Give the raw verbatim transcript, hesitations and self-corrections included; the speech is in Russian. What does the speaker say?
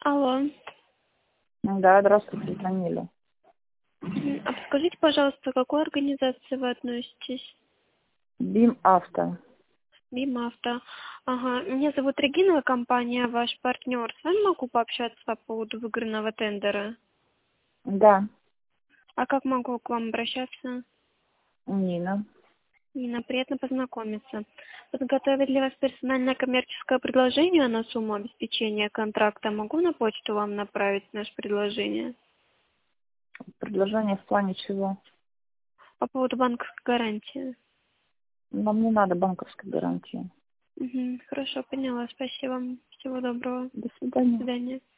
Алло. Да, здравствуйте, звонили. Мгм. А подскажите, пожалуйста, к какой организации вы относитесь? БИМ Авто. БИМ-авто. Ага. Меня зовут Регина, компания ваш партнер. С вами могу пообщаться по поводу выигранного тендера? Да, А как могу к вам обращаться? Нина. Нина, приятно познакомиться. Подготовить для вас персональное коммерческое предложение на сумму обеспечения контракта. Могу на почту вам направить наше предложение? Предложение в плане чего? По поводу банковской гарантии. Нам не надо банковской гарантии. Угу. Хорошо, поняла. Спасибо. Всего доброго. До До свидания. свидания.